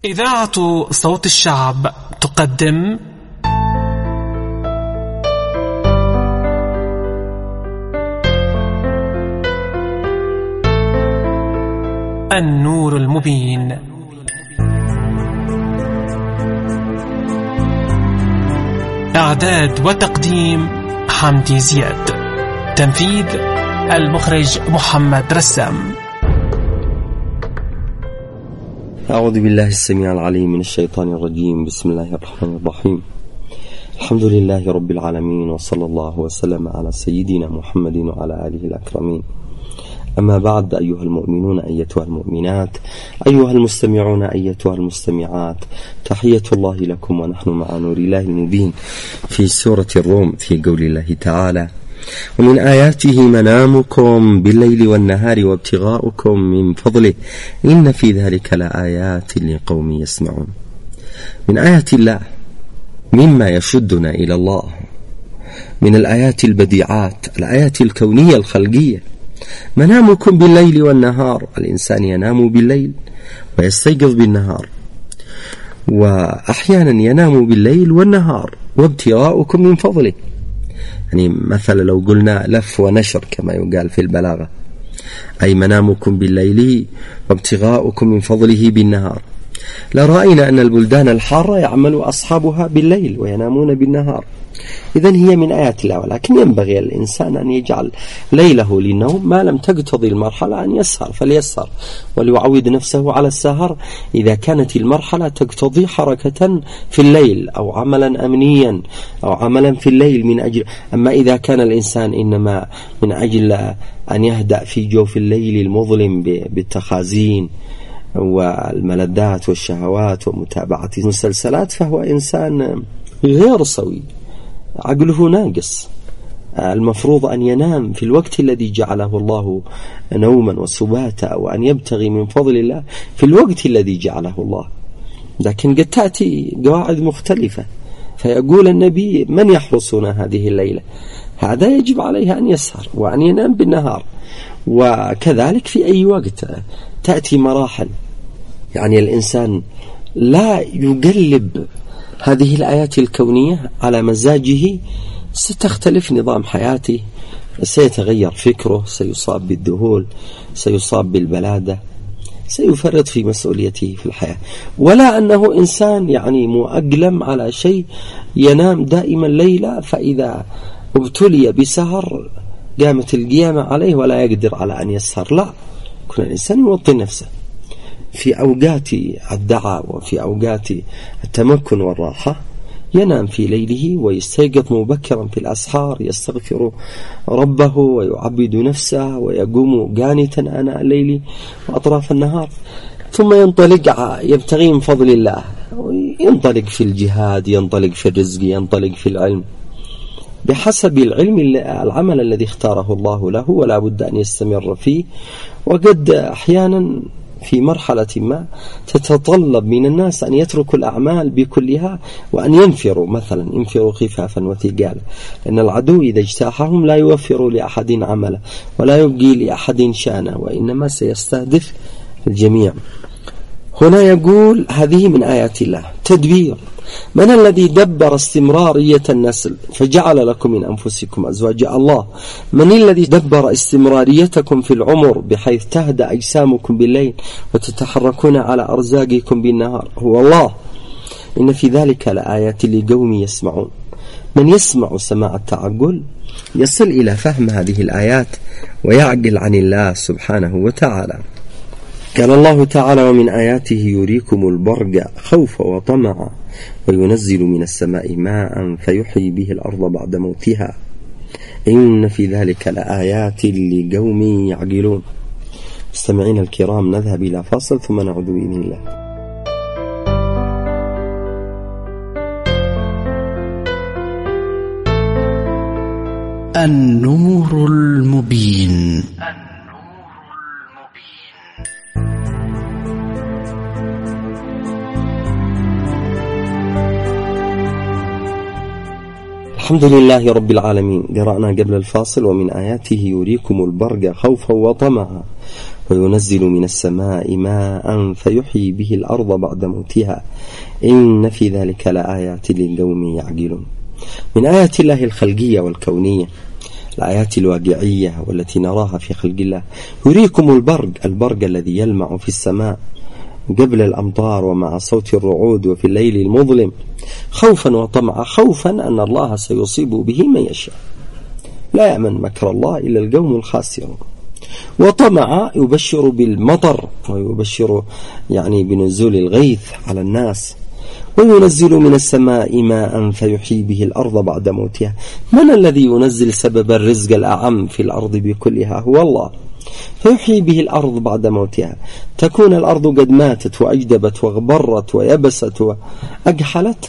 إذاعة صوت الشعب تقدم النور المبين. إعداد وتقديم حمدي زياد. تنفيذ المخرج محمد رسام. أعوذ بالله السميع العليم من الشيطان الرجيم. بسم الله الرحمن الرحيم. الحمد لله رب العالمين، وصلى الله وسلم على سيدنا محمد وعلى آله الأكرمين. أما بعد، أيها المؤمنون أيتها المؤمنات، أيها المستمعون أيتها المستمعات، تحية الله لكم ونحن مع نور الله المبين في سورة الروم، في قول الله تعالى: ومن آياته منامكم بالليل والنهار وابتغاؤكم من فضله إن في ذلك لآيات لقوم يسمعون. من آيات الله مما يشدنا إلى الله، من الآيات البديعات، الآيات الكونية الخلقية. منامكم بالليل والنهار، الإنسان ينام بالليل ويستيقظ بالنهار، وأحيانا ينام بالليل والنهار. وابتغاؤكم من فضله، يعني مثلا لو قلنا لف ونشر كما يقال في البلاغة، أي منامكم بالليل وابتغاؤكم من فضله بالنهار. لرأينا أن البلدان الحارة يعمل أصحابها بالليل وينامون بالنهار، إذن هي من آيات الله. ولكن ينبغي الإنسان أن يجعل ليله للنوم ما لم تقتضي المرحلة أن يسهر فليسهر، وليعود نفسه على السهر إذا كانت المرحلة تقتضي حركة في الليل أو عملا أمنيا أو عملا في الليل من أجل. أما إذا كان الإنسان إنما من أجل أن يهدأ في جوف الليل المظلم بالتخازين والملذات والشهوات ومتابعة المسلسلات، فهو إنسان غير سوي، عقله ناقص. المفروض أن ينام في الوقت الذي جعله الله نوما وسباتا، وأن يبتغي من فضل الله في الوقت الذي جعله الله. لكن قد تأتي قواعد مختلفة، فيقول النبي: من يحرسنا هذه الليلة؟ هذا يجب عليه أن يسهر وأن ينام بالنهار. وكذلك في أي وقت تأتي مراحل، يعني الإنسان لا يقلب هذه الآيات الكونية على مزاجه، ستختلف نظام حياته، سيتغير فكره، سيصاب بالذهول، سيصاب بالبلادة، سيفرط في مسؤوليته في الحياة. ولا أنه إنسان يعني مؤقلم على شيء ينام دائما ليلة، فإذا ابتلي بسهر قامت القيامة عليه ولا يقدر على أن يسهر. لا، كل الإنسان يوطن نفسه في أوقات الدعاء وفي أوقات التمكن والراحة، ينام في ليله ويستيقظ مبكرا في الأسحار، يستغفر ربه ويعبد نفسه ويقوم قانتا آناء الليل وأطراف النهار، ثم ينطلق يبتغي من فضل الله، ينطلق في الجهاد، ينطلق في الرزق، ينطلق في العلم بحسب العمل الذي اختاره الله له، ولا بد أن يستمر فيه. وقد أحيانا في مرحلة ما تتطلب من الناس أن يتركوا الأعمال بكلها وأن ينفروا، مثلا ينفروا خفافا وثقالا، لأن العدو إذا اجتاحهم لا يوفر لأحد عمله ولا يبقي لأحد شأنه، وإنما سيستهدف الجميع. هنا يقول: هذه من آيات الله. تدبير: من الذي دبر استمرارية النسل فجعل لكم من أنفسكم أزواجا؟ الله. من الذي دبر استمراريتكم في العمر بحيث تهدأ أجسامكم بالليل وتتحركون على أرزاقكم بالنهار؟ هو الله. إن في ذلك لآيات لقوم يسمعون. من يسمع سماع التعقل يصل إلى فهم هذه الآيات ويعقل عن الله سبحانه وتعالى. قال الله تعالى: ومن آياته يريكم البرق خوفا وطمعا وينزل من السماء ماء فيحيي به الأرض بعد موتها إن في ذلك لآيات لقوم يعقلون. مستمعين الكرام، نذهب إلى فاصل ثم نعود بإذن الله. النور المبين. الحمد لله رب العالمين. قرأنا قبل الفاصل: ومن آياته يريكم البرق خوفا وطمعا وينزل من السماء ماء فيحيي به الأرض بعد موتها إن في ذلك لآيات لقوم يعقلون. من آيات الله الخلقية والكونية، الآيات الواقعية والتي نراها في خلق الله. يريكم البرق الذي يلمع في السماء قبل الأمطار ومع صوت الرعود وفي الليل المظلم، خوفا وطمعا. خوفا أن الله سيصيب به من يشاء، لا يأمن مكر الله إلا القوم الخاسرون. وطمعا يبشر بالمطر ويبشر بنزول الغيث على الناس. وينزل من السماء ماء فيحيي به الأرض بعد موتها. من الذي ينزل سبب الرزق الأعم في الأرض بكلها؟ هو الله. فيحيي به الأرض بعد موتها، تكون الأرض قد ماتت وأجدبت وغبرت ويبست وأجحلت،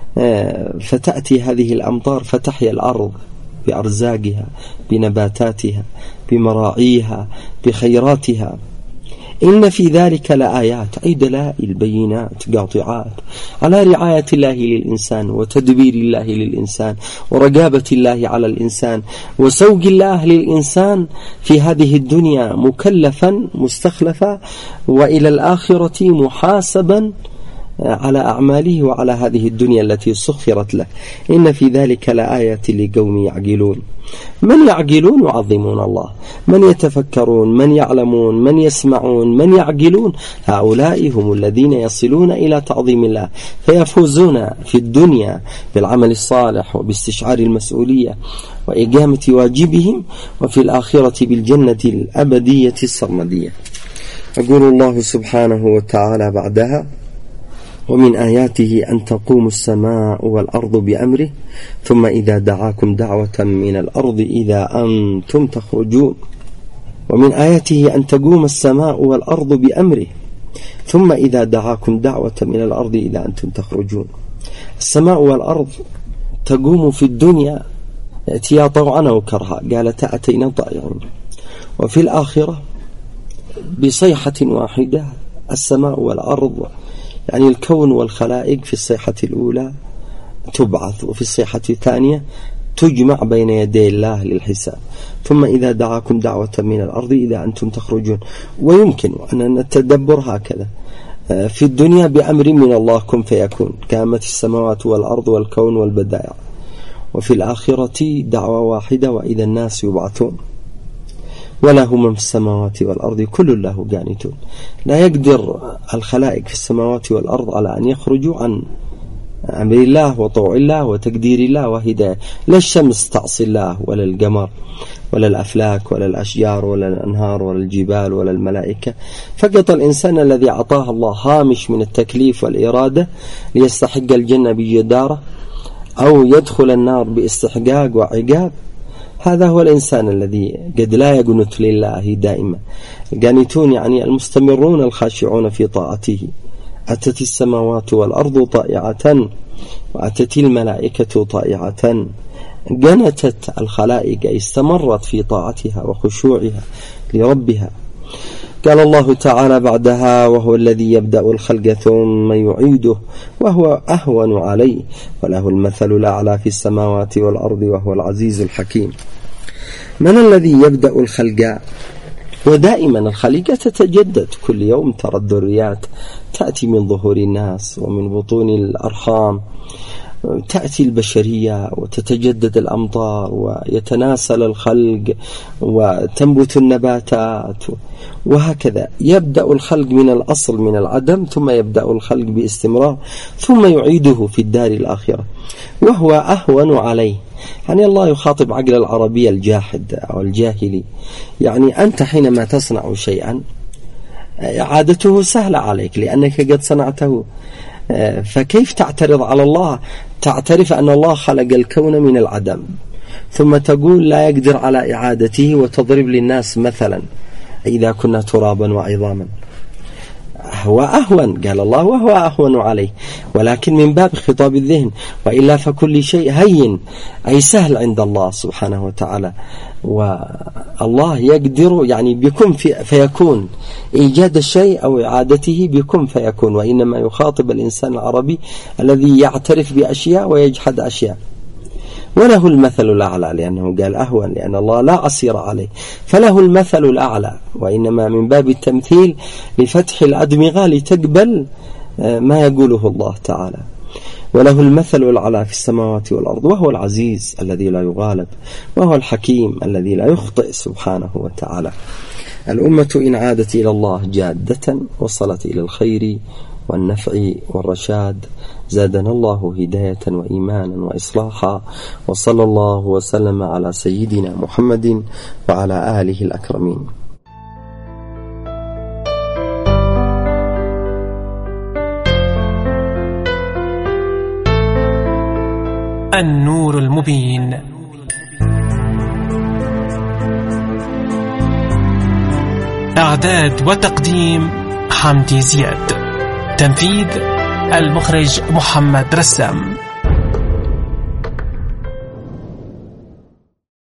فتأتي هذه الأمطار فتحيا الأرض بأرزاقها، بنباتاتها، بمراعيها، بخيراتها. إن في ذلك لآيات، أي دلائل بينات قاطعات على رعاية الله للإنسان وتدبير الله للإنسان ورقابة الله على الإنسان وسوق الله للإنسان في هذه الدنيا مكلفا مستخلفا، وإلى الآخرة محاسبا على أعماله وعلى هذه الدنيا التي سخرت له. إن في ذلك لآيات لقوم يعقلون. من يعقلون يعظمون الله، من يتفكرون، من يعلمون، من يسمعون، من يعقلون، هؤلاء هم الذين يصلون إلى تعظيم الله، فيفوزون في الدنيا بالعمل الصالح وباستشعار المسؤولية وإقامة واجبهم، وفي الآخرة بالجنة الأبدية السرمدية. يقول الله سبحانه وتعالى بعدها: ومن آياته أن تقوم السماء والأرض بأمره ثم إذا دعاكم دعوة من الأرض إذا أنتم تخرجون. ومن آياته أن تقوم السماء والأرض بأمره ثم إذا دعاكم دعوة من الأرض إذا أنتم تخرجون. السماء والأرض تقوم في الدنيا ائتيا طوعا أو كرها، قالت أتينا طائعين. وفي الآخرة بصيحة واحدة السماء والأرض، الكون والخلائق في الصيحة الأولى تبعث، وفي الصيحة الثانية تجمع بين يدي الله للحساب. ثم إذا دعاكم دعوة من الأرض إذا أنتم تخرجون. ويمكن أن نتدبر هكذا: في الدنيا بأمر من الله كن فيكون، قامت السماوات والأرض والكون والبدائع. وفي الآخرة دعوة واحدة وإذا الناس يبعثون، وله من في السماوات والأرض كل له قانتون. لا يقدر الخلائق في السماوات والأرض على أن يخرجوا عن أمر الله وطوع الله وتقدير الله وهداية. لا الشمس تعصي الله ولا القمر ولا الأفلاك ولا الأشجار ولا الأنهار ولا الجبال ولا الملائكة. فقط الإنسان الذي أعطاه الله هامش من التكليف والإرادة ليستحق الجنة بجدارة أو يدخل النار باستحقاق وعقاب، هذا هو الإنسان الذي قد لا يقنت لله دائما. القانتون المستمرون الخاشعون في طاعته. أتت السماوات والأرض طائعة وأتت الملائكة طائعة. قنتت الخلائق، استمرت في طاعتها وخشوعها لربها. قال الله تعالى بعدها: وهو الذي يبدأ الخلق ثم يعيده وهو أهون عليه وله المثل الأعلى في السماوات والأرض وهو العزيز الحكيم. من الذي يبدأ الخلق؟ ودائما الخليقة تتجدد، كل يوم ترى الذريات تأتي من ظهور الناس ومن بطون الأرحام، تأتي البشرية وتتجدد الأمطار ويتناسل الخلق وتنبت النباتات، وهكذا يبدأ الخلق من الأصل من العدم، ثم يبدأ الخلق باستمرار، ثم يعيده في الدار الآخرة وهو أهون عليه. الله يخاطب عقل العربي الجاحد أو الجاهلي. أنت حينما تصنع شيئا إعادته سهلة عليك لأنك قد صنعته، فكيف تعترض على الله؟ تعترف أن الله خلق الكون من العدم ثم تقول لا يقدر على إعادته وتضرب للناس مثلا إذا كنا ترابا وعظاما. هو أهون، قال الله وهو أهون عليه، ولكن من باب خطاب الذهن، وإلا فكل شيء هين أي سهل عند الله سبحانه وتعالى. والله يقدر بكم فيكون، إيجاد الشيء أو إعادته بكم فيكون. وإنما يخاطب الإنسان العربي الذي يعترف بأشياء ويجحد أشياء. وله المثل الأعلى، لأنه قال أهون، لأن الله لا عسير عليه، فله المثل الأعلى، وإنما من باب التمثيل لفتح الأدمغة لتقبل ما يقوله الله تعالى. وله المثل الأعلى في السماوات والأرض، وهو العزيز الذي لا يغالب، وهو الحكيم الذي لا يخطئ سبحانه وتعالى. الأمة إن عادت إلى الله جادة وصلت إلى الخير والنفع والرشاد، زادنا الله هداية وإيمانا وإصلاحا، وصلى الله وسلم على سيدنا محمد وعلى آله الأكرمين. النور المبين. إعداد وتقديم حمدي زياد. تنفيذ المخرج محمد رسام.